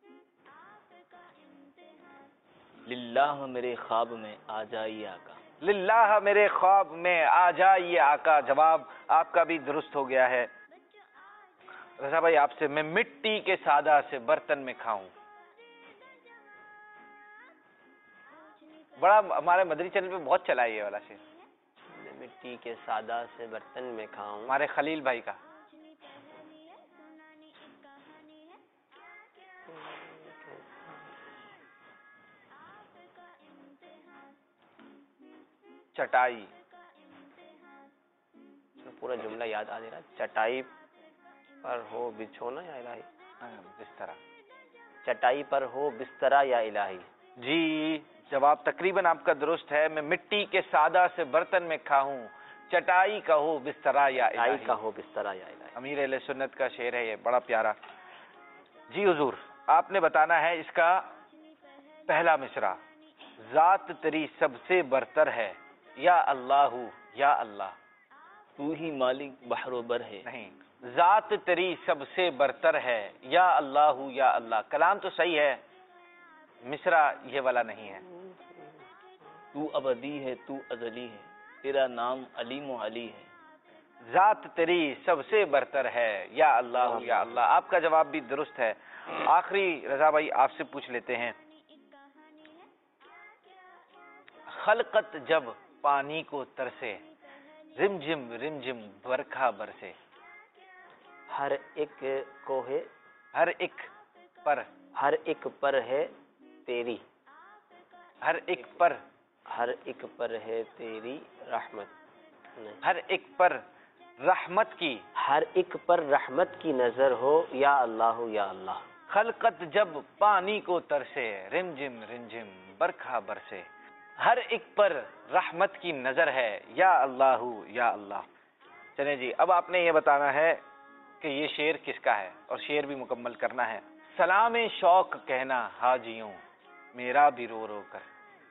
लिल्लाह मेरे ख्वाब में आ जाइए आका। लिल्लाह मेरे ख्वाब में आ जाइए आका। जवाब आपका भी दुरुस्त हो गया है। रजा भाई आपसे, मैं मिट्टी के सादा से बर्तन में खाऊं। बड़ा हमारे मदरी चैनल पे बहुत चला है ये वाला शेर। मिट्टी के सादा से बर्तन में खाऊं। हमारे खलील भाई का। चटाई। पूरा जुमला याद आ रहा है। चटाई पर हो बिछोना या इलाही। बिस्तरा। चटाई पर हो बिस्तरा या इलाही। जी जवाब तकरीबन आपका दुरुस्त है। मैं मिट्टी के सादा से बर्तन में खाऊं, चटाई का हो बिस्तरा या इलाही। का हो बिस्तरा या इलाही। अमीर अहले सुन्नत का शेर है ये, बड़ा प्यारा। जी हुजूर, आपने बताना है इसका पहला मिसरा। जात तेरी सबसे बरतर है या अल्लाहू या अल्लाह। तू ही मालिक बहरोबर है। नहीं, जात तेरी सबसे बरतर है या अल्लाहू या अल्लाह। कलाम तो सही है, मिसरा ये वाला नहीं है। तू अबदी है तू अजली है, तेरा नाम अलीम व अली है। जात तेरी सबसे बरतर है या अल्लाह या अल्लाह। आपका जवाब भी दुरुस्त है। आखिरी रजा भाई आपसे पूछ लेते हैं, खलकत जब पानी को तरसे, रिमझिम बरखा बरसे। हर एक को है, हर एक पर है तेरी, हर एक पर है तेरी रहमत। नहीं। हर एक पर रहमत की, हर एक पर रहमत की नजर हो या अल्लाह या अल्लाह। खलकत जब पानी को तरसे, रिमझिम बरखा बरसे। हर एक पर रहमत की नजर है या अल्लाहू या अल्लाह। चले जी, अब आपने ये बताना है कि ये शेर किसका है और शेर भी मुकम्मल करना है। सलाम शौक कहना हाजियों, मेरा भी रो रो कर।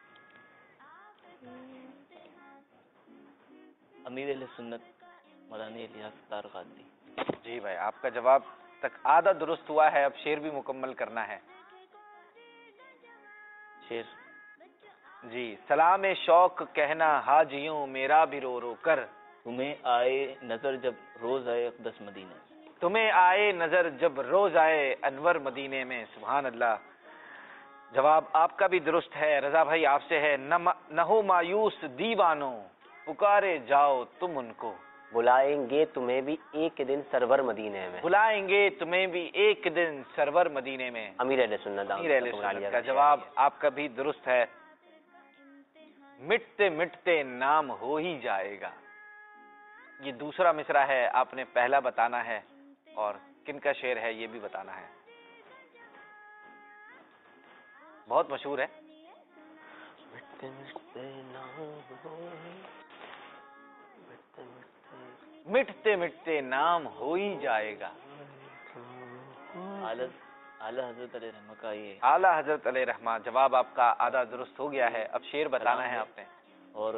अमीर अहले सुन्नत मौलाना इलियास सत्तार गाजी। जी भाई, आपका जवाब तक आधा दुरुस्त हुआ है, अब शेर भी मुकम्मल करना है। शेर جی سلام شوق کہنا حاجیوں میرا بھی رو رو کر، تمہیں آئے نظر جب روز آئے اقدس مدینے میں. تمہیں آئے نظر جب روز آئے انور مدینے میں. سبحان اللہ. جواب آپ کا بھی درست ہے. رضا بھائی آپ سے ہے، نہ ہو مایوس دیوانوں، پکارے جاؤ تم ان کو، بلائیں گے تمہیں بھی ایک دن سرور مدینے میں. بلائیں گے تمہیں بھی ایک دن سرور مدینے میں. امیر اہل سنت امیر اہل سنت کا جواب آپ کا بھی درست ہے. مٹتے مٹتے نام ہو ہی جائے گا. یہ دوسرا مصرع ہے، آپ نے پہلا بتانا ہے اور کن کا شعر ہے یہ بھی بتانا ہے. بہت مشہور ہے. مٹتے مٹتے نام ہو ہی جائے گا. اعلیٰ حضرت علیہ رحمہ کا یہ اعلیٰ حضرت علیہ رحمہ. جواب آپ کا آدھا درست ہو گیا ہے. اب شعر بتانا ہے آپ نے. اور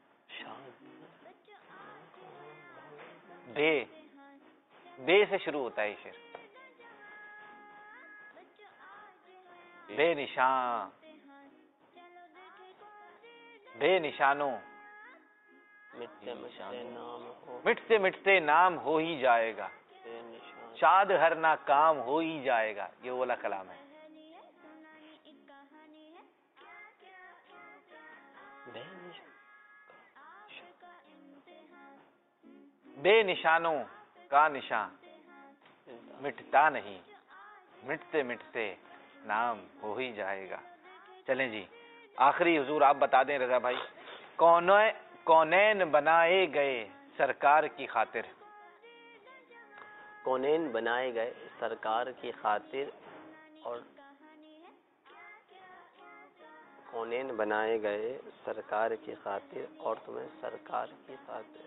بے سے شروع ہوتا ہے یہ شعر. بے نشان، بے نشانوں، مٹتے مٹتے نام ہو ہی جائے گا، شاد ہر ناکام ہو ہی جائے گا. یہ والا کلام ہے. بے نشانوں کا نشان مٹتا نہیں، مٹتے مٹتے نام ہو ہی جائے گا. چلیں جی آخری حضور آپ بتا دیں رضا بھائی. کونین بنائے گئے سرکار کی خاطر. کونین بنائے گئے سرکار کی خاطر، اور کونین بنائے گئے سرکار کی خاطر اور تمہیں سرکار کی خاطر.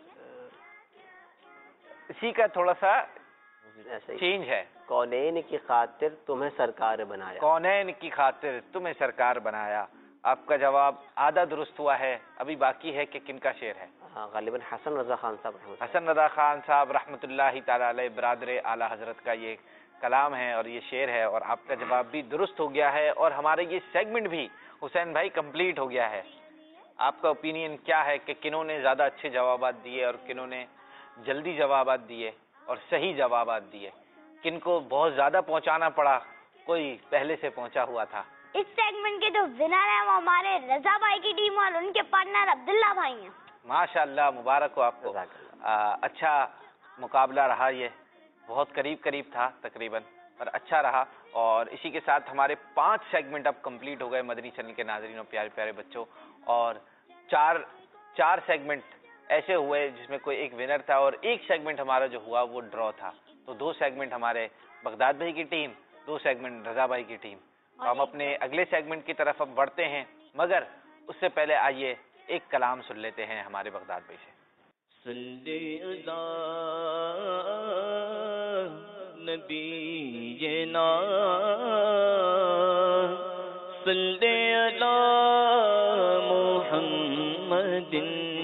اسی کا تھوڑا سا ایسے ہی چینج ہے. کونین کی خاطر تمہیں سرکار بنایا. کونین کی خاطر تمہیں سرکار بنایا. آپ کا جواب آدھا درست ہوا ہے. ابھی باقی ہے کہ کن کا شعر ہے. ہاں غالباً حسن رضا خان صاحب رحمۃ اللہ. حسن رضا خان صاحب رحمۃ اللہ تعالی علیہ برادر اعلیٰ حضرت کا یہ کلام ہے اور یہ شعر ہے. اور آپ کا جواب بھی درست ہو گیا ہے اور ہمارے یہ سیگمنٹ بھی حسین بھائی کمپلیٹ ہو گیا ہے. آپ کا اوپینین کیا ہے کہ کنہوں نے زیادہ اچھے جوابات دیے اور کنہوں نے جلدی جوابات دیے اور صحیح جوابات دیے؟ کن کو بہت زیادہ پہنچانا پڑا، کوئی پہلے سے پہنچا ہوا تھا؟ اس سیگمنٹ کے جو ونر ہیں وہ ہمارے رضا بھائی کی ٹیم اور ان کے پارٹنر عبداللہ بھائی ہیں. ماشاءاللہ مبارک ہو آپ کو. اچھا مقابلہ رہا، یہ بہت قریب قریب تھا تقریباً پر اچھا رہا. اور اسی کے ساتھ ہمارے 5 سیگمنٹ اب کمپلیٹ ہو گئے مدنی چینل کے ناظرین اور پیارے پیارے بچوں. اور چار سیگمنٹ ایسے ہوئے جس میں کوئی ایک ونر تھا اور ایک سیگمنٹ ہمارا جو ہوا وہ ڈرا تھا. تو 2 سیگمنٹ ہمارے بغداد بھائی کی ٹیم، 2 سیگمنٹ رضا بھائی کی ٹیم. ہم اپنے اگلے سیگمنٹ کی طرف اب بڑھتے ہیں، مگر اس سے پہلے آئیے ایک کلام سن لیتے ہیں ہمارے بغداد بھائی سے. صلی اللہ نبینا صلی اللہ محمد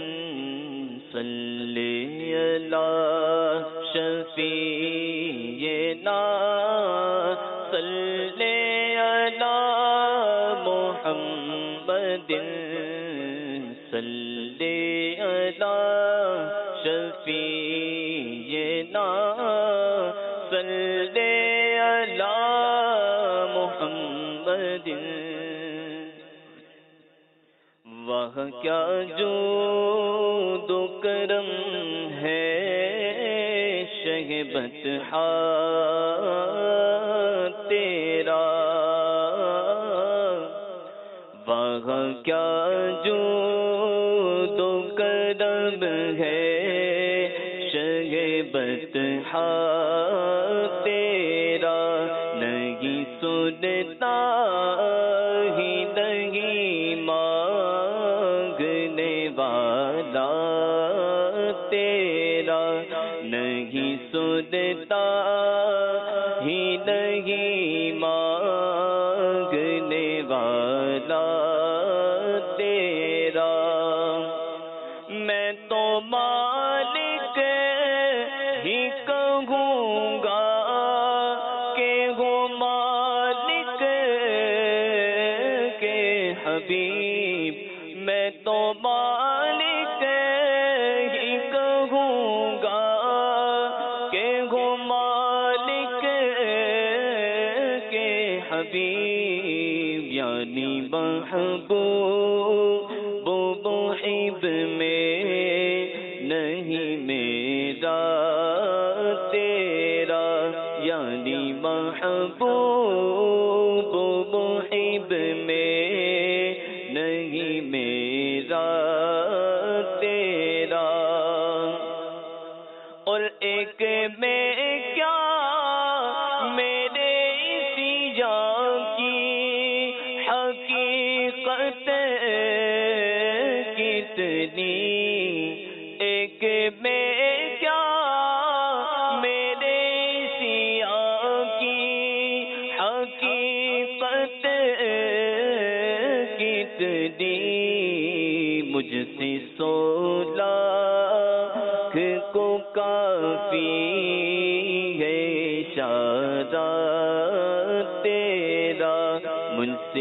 صلی اللہ شفیعنا صلی اللہ محمد صلی اللہ شفیعنا صلی اللہ محمد. وہ کیا جو دو کرم ہے شہ بطحا تیرا، وہ کیا جو دو کرم ہے شہ بطحا تیرا، نہیں سنتا ہی نہیں مانگنے والا تیرا، نہیں سنتا ہی نہیں مانگنے والا تیرا. میں تو مالک ہی کہوں گا کہ ہو مالک کے حبیب حبیب یعنی محبوب محب میں نہیں میرا تیرا، یعنی محبوب محب میں نہیں میرا تیرا، اور ایک میں کیا میرے اسی جان کی حقیقت کتنی، ایک میں کیا میرے اسی جان کی حقیقت کتنی، مجھ سے 16 کو کافی ہے اشارہ تیرا، مجھ سے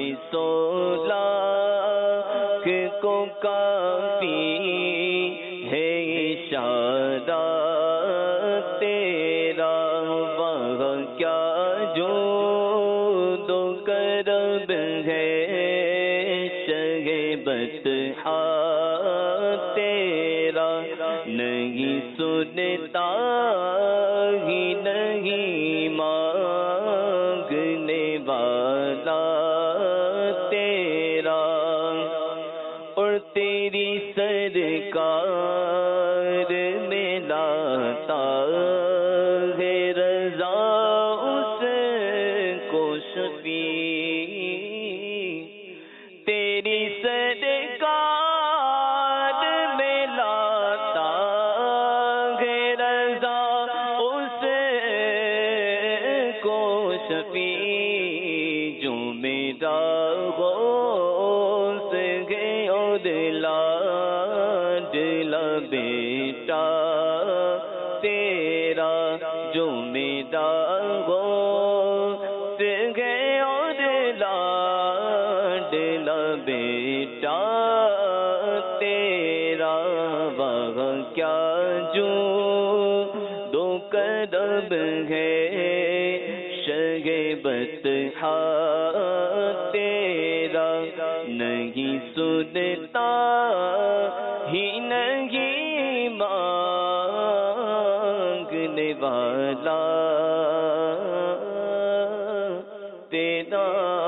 16 کو کافی ہے اشارہ تیرا، وہاں کیا جو دو کرب ہے شہ بطحا تیرا، نہیں سنتا ہی نہیں مانگنے والا تیرا، اور تیری سرکار میں لاتا ہے رضا اس کو شفیع، تیری سرکار میں لاتا ہے رضا اس کو شفیع، جو میرا غوث ہے اور لاڈلا بیٹا تیرا، جو میرا غوث ہے اور لاڈلا بیٹا تیرا، وہاں کیا جو دو قدم ہے شہ بطحا تیرا، نہیں سنتا ہی نہیں مانگنے والا تیرا،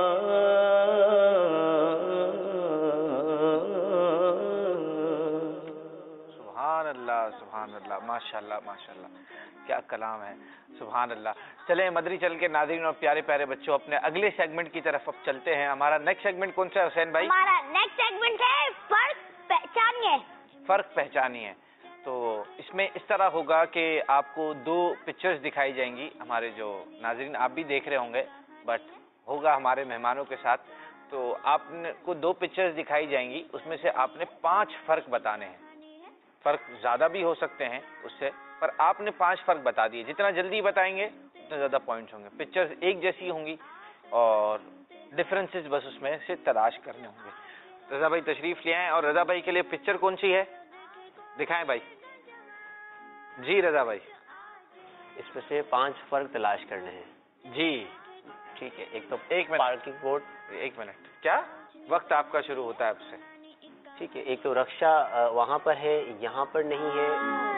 سبحان اللہ، ماشاء اللہ ماشاء اللہ، کیا کلام ہے، سبحان اللہ۔ چلیں مدری چل کے ناظرین اور پیارے پیارے بچوں اپنے اگلے سیگمنٹ کی طرف اب چلتے ہیں۔ ہمارا نیکسٹ سیگمنٹ کون سا ہے حسین بھائی؟ ہمارا نیکسٹ سیگمنٹ ہے فرق پہچانیے۔ فرق پہچانیے۔ تو اس میں اس طرح ہوگا کہ آپ کو 2 پکچرز دکھائی جائیں گی، ہمارے جو ناظرین آپ بھی دیکھ رہے ہوں گے بٹ ہوگا ہمارے مہمانوں کے ساتھ، تو آپ کو 2 پکچرز دکھائی جائیں گی، اس میں سے آپ نے 5 فرق بتانے ہیں۔ فرق زیادہ بھی ہو سکتے ہیں اس سے، پر آپ نے 5 فرق بتا دیے، جتنا جلدی بتائیں گے اتنا زیادہ پوائنٹس ہوں گے۔ پکچرز ایک جیسی ہوں گی اور ڈفرینسز بس اس میں سے تلاش کرنے ہوں گے۔ رضا بھائی تشریف لے آئیں، اور رضا بھائی کے لیے پکچر کون سی ہے دکھائیں بھائی؟ جی رضا بھائی، اس میں سے 5 فرق تلاش کرنے ہیں۔ جی ٹھیک ہے، ایک تو ایک منٹ، پارکنگ بورڈ، 1 منٹ، کیا وقت آپ کا شروع ہوتا ہے اب سے؟ ٹھیک ہے، ایک تو رکشا وہاں پر ہے، یہاں پر نہیں ہے،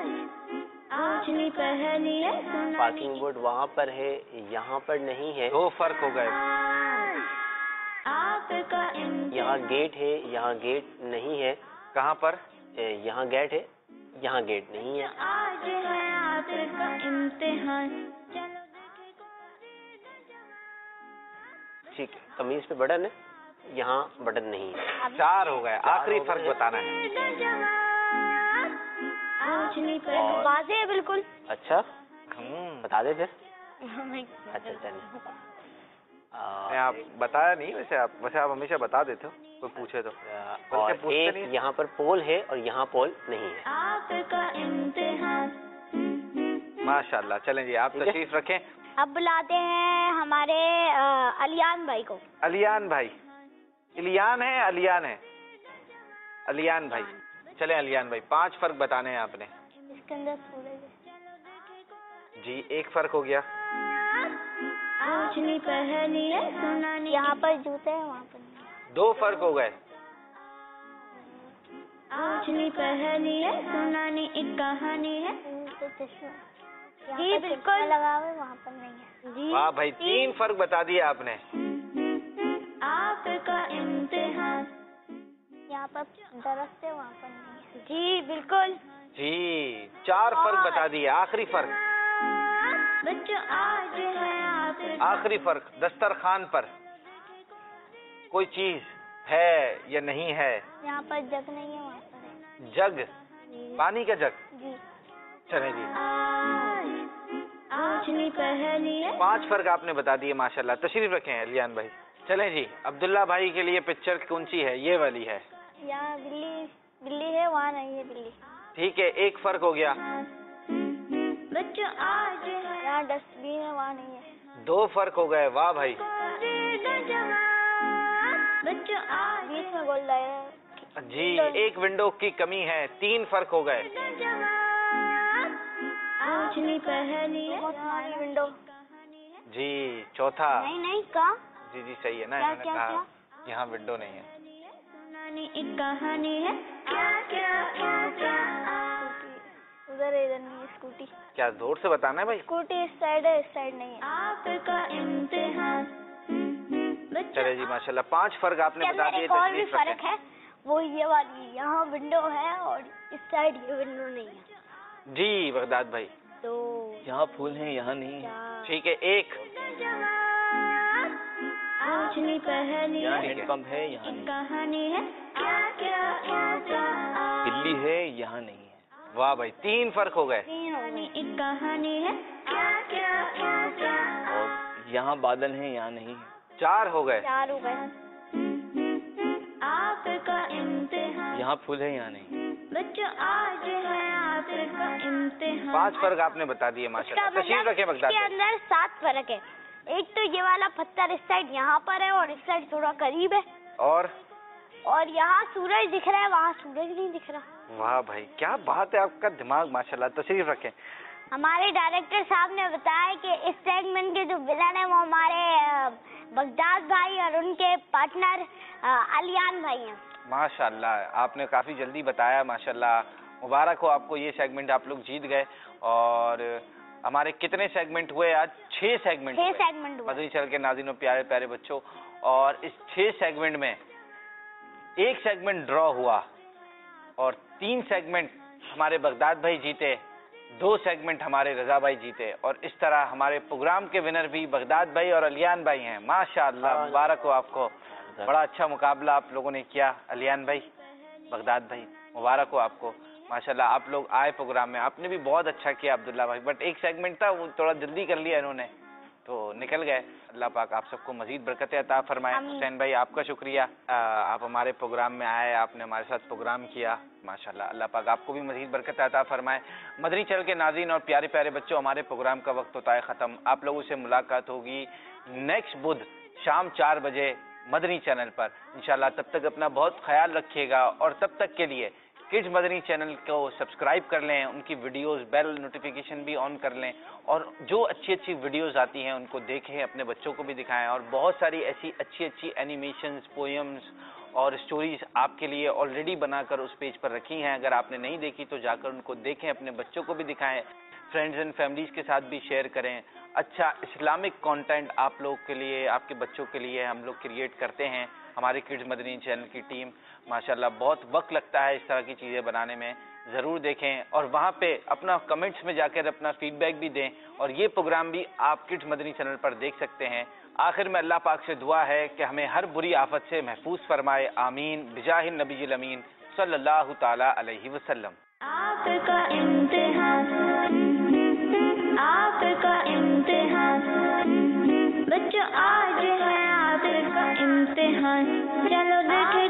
پارکنگ بورڈ وہاں پر ہے، یہاں پر نہیں ہے، 2 فرق ہو گئے۔ یہاں گیٹ ہے، یہاں گیٹ نہیں ہے، کہاں پر؟ یہاں گیٹ ہے، یہاں گیٹ نہیں ہے، ٹھیک ہے، قمیض پہ بٹن ہے، یہاں بٹن نہیں ہے، 4 ہو گئے، آخری فرق بتانا ہے۔ واضح ہے بالکل۔ اچھا بتا دے پھر، اچھا چلیں، آپ بتایا نہیں، ویسے آپ ہمیشہ بتا دیتے ہو کوئی پوچھے تو، اور ایک یہاں پر پول ہے اور یہاں پول نہیں ہے۔ ماشاء اللہ، چلیں جی آپ تشریف رکھیں۔ اب بلاتے ہیں ہمارے علیان بھائی کو۔ علیان بھائی، علیان ہے علیان ہے؟ علیان بھائی، چلیں علیان بھائی 5 فرق بتانے ہیں آپ نے۔ اس کے اندر سورج ہے۔ جی 1 فرق ہو گیا۔ पूछनी पहली है सुनानी। यहाँ पर जूते हैं, वहाँ पर नहीं। 2 फर्क हो गए। पूछनी पहली है सुनानी एक कहानी है। तो चश्मा जी बिल्कुल लगा हुआ है, वहाँ पर नहीं है। जी वाह भाई, 3 फर्क बता दिए आपने। आपका इम्तिहान। यहाँ पर दरख्त है, वहाँ पर नहीं है। जी बिल्कुल जी 4 फर्क बता दिए। आखिरी फर्क, बच्चों आज है आपका। आखिरी फर्क, दस्तरखान पर कोई चीज है या नहीं है। यहाँ पर जग नहीं है, वहाँ पर है। जग, पानी का जग। जी चले जी, पूछनी पहली है। 5 फर्क आपने बता दिए माशाल्लाह। तशरीफ रखें अलियान भाई। चलें जी, अब्दुल्ला भाई के लिए पिक्चर कौन सी है? ये वाली है। यहाँ बिल्ली है, वहाँ नहीं है बिल्ली। ठीक है, 1 फर्क हो गया। बच्चों आज है यहाँ डस्टबिन है, वहाँ नहीं है। 2 फर्क हो गए। वाह भाई। बच्चों आज बीच में गोल है। जी 1 विंडो की कमी है। 3 फर्क हो गए। पूछनी पहली है। बहुत सारी विंडो। जी चौथा। नहीं कहाँ? जी जी सही है ना, क्या, इन्होंने क्या, कहा यहाँ विंडो नहीं है। सुनानी एक कहानी है। क्या क्या क्या क्या उधर है, इधर नहीं है। स्कूटी क्या जोर से बताना है भाई? स्कूटी इस साइड है, इस साइड नहीं है। आपका इम्तिहान। चले जी माशाल्लाह, 5 फर्क आपने इसके बता अंदर दिए। एक और भी तशरीफ फर्क रखें। है, वो ये वाली यहाँ विंडो है और इस साइड ये विंडो नहीं है। जी बगदाद भाई। तो यहाँ फूल है, यहाँ नहीं है। ठीक है, 1। पूछनी पहली यहाँ है। हैंडपंप है, यहाँ एक नहीं। कहानी है। क्या क्या क्या क्या बिल्ली है, यहाँ नहीं है। वाह भाई, 3 फर्क हो गए। कहानी एक कहानी है। क्या क्या क्या क्या और यहाँ बादल है, यहाँ नहीं है। 4 हो गए। 4 हो गए। आपका इम्तिहान। यहाँ फूल है, यहाँ नहीं। बच्चों आज है आपका इम्तिहान। 5 फर्क आपने बता दिए माशाल्लाह। इसका तशरीफ मतलब रखें बगदाद इसके भाई। अंदर 7 फर्क है। एक तो ये वाला पत्थर इस साइड यहाँ पर है और इस साइड थोड़ा करीब है, और यहाँ सूरज दिख रहा है, वहाँ सूरज नहीं दिख रहा। वाह भाई, क्या बात है, आपका दिमाग माशाल्लाह। तशरीफ रखें। हमारे डायरेक्टर साहब ने बताया कि इस सेगमेंट के जो विलन है वो हमारे बगदाद भाई और उनके पार्टनर अलियान भाई हैं। माशाल्लाह, आपने काफ़ी जल्दी बताया माशाल्लाह। मुबारक हो आपको, ये सेगमेंट आप लोग जीत गए। और हमारे कितने सेगमेंट हुए आज? 6 सेगमेंट 6 हुए। सेगमेंट हुए। मदनी चैनल के नाज़रीन, प्यारे प्यारे बच्चों, और इस 6 सेगमेंट में 1 सेगमेंट ड्रॉ हुआ और 3 सेगमेंट हमारे बगदाद भाई जीते, 2 सेगमेंट हमारे रजा भाई जीते, और इस तरह हमारे प्रोग्राम के विनर भी बगदाद भाई और अलियान भाई हैं। माशाअल्लाह, मुबारक हो आपको। बड़ा अच्छा मुकाबला आप लोगों ने किया। अलियान भाई, बगदाद भाई, मुबारक हो आपको। माशाल्लाह आप लोग आए प्रोग्राम में, आपने भी बहुत अच्छा किया अब्दुल्ला भाई। बट 1 सेगमेंट था, वो थोड़ा जल्दी कर लिया इन्होंने, तो निकल गए। अल्लाह पाक आप सबको मजीद बरकतें अता फरमाए। हुसैन भाई, आपका शुक्रिया, आप हमारे प्रोग्राम में आए, आपने हमारे साथ प्रोग्राम किया। माशाल्लाह, अल्लाह पाक आपको भी मजीद बरकतें अता फरमाए। मदनी चैनल के नाज़रीन और प्यारे प्यारे बच्चों, हमारे प्रोग्राम का वक्त होता है ख़त्म। आप लोगों से मुलाकात होगी नेक्स्ट बुध शाम 4 बजे मदनी चैनल पर इंशाल्लाह। तब तक अपना बहुत ख्याल रखिएगा, और तब तक के लिए किड्स मदनी चैनल को सब्सक्राइब कर लें, उनकी वीडियोस बेल नोटिफिकेशन भी ऑन कर लें, और जो अच्छी अच्छी वीडियोस आती हैं उनको देखें, अपने बच्चों को भी दिखाएं। और बहुत सारी ऐसी अच्छी अच्छी एनिमेशंस, पोएम्स और स्टोरीज आपके लिए ऑलरेडी बनाकर उस पेज पर रखी हैं। अगर आपने नहीं देखी तो जाकर उनको देखें, अपने बच्चों को भी दिखाएं, फ्रेंड्स एंड फैमिलीज के साथ भी शेयर करें। अच्छा इस्लामिक कंटेंट आप लोग के लिए, आपके बच्चों के लिए हम लोग क्रिएट करते हैं। हमारे किड्स मदनी चैनल की टीम माशाल्लाह, बहुत वक्त लगता है इस तरह की चीज़ें बनाने में। ज़रूर देखें और वहाँ पे अपना कमेंट्स में जाकर अपना फीडबैक भी दें, और ये प्रोग्राम भी आप किड्स मदनी चैनल पर देख सकते हैं। आखिर में अल्लाह पाक से दुआ है कि हमें हर बुरी आफत से महफूज फरमाए। आमीन बिजाहिन नबील अमीन सल्लल्लाहु ताला अलैहि वसल्लम। आपका इम्तिहान, आपका इम्तिहान। बच्चों आज है आपका इम्तिहान। चलो देखें